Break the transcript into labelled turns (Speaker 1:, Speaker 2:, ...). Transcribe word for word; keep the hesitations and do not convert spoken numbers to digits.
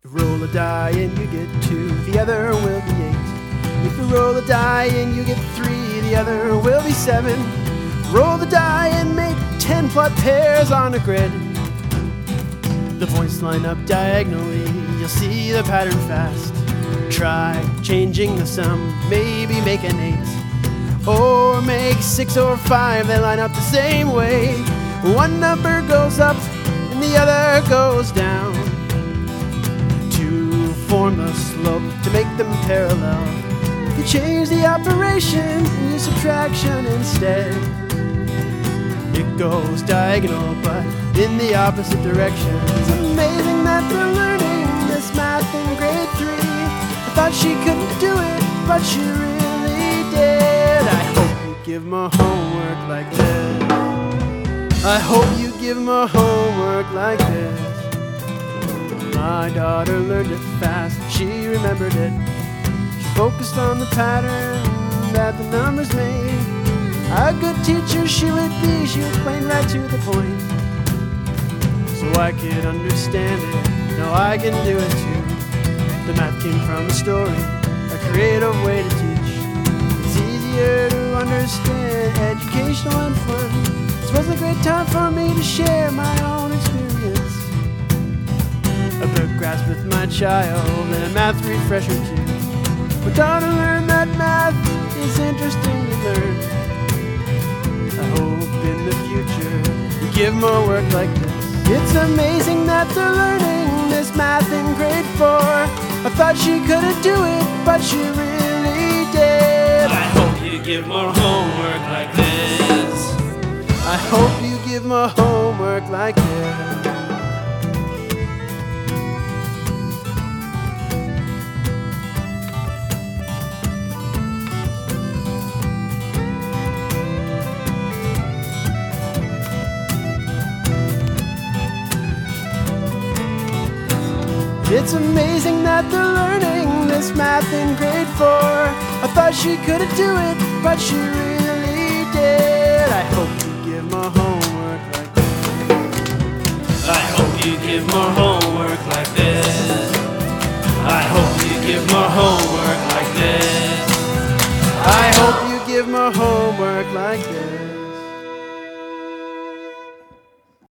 Speaker 1: If you roll a die and you get two, the other will be eight. If you roll a die and you get three, the other will be seven. Roll the die and make ten plot pairs on a grid. The points line up diagonally, you'll see the pattern fast. Try changing the sum, maybe make an eight. Or make six or five, they line up the same way. One number goes up and the other goes down. To form a slope, to make them parallel, you change the operation and use subtraction instead. It goes diagonal, but in the opposite direction. It's amazing that they're learning this math in grade three. I thought she couldn't do it, but she really did. I hope you give more homework like this. I hope you give more homework like this. My daughter learned it fast, she remembered it. She focused on the pattern that the numbers made. A good teacher she would be, she explained right to the point. So I could understand it, now I can do it too. The math came from a story, a creative way to teach. It's easier to understand, educational and fun. This was a great time for me to share my own experience. A book grasp with my child and a math refresher too. My daughter learned that math is interesting to learn. I hope in the future you give more work like this. It's amazing that they're learning this math in grade four. I thought she couldn't do it, but she really did.
Speaker 2: I hope you give more homework like this.
Speaker 1: I hope you give more homework like this. It's amazing that they're learning this math in grade four. I thought she couldn't do it, but she really did. I hope you give more homework like this.
Speaker 2: I hope you give more homework like this.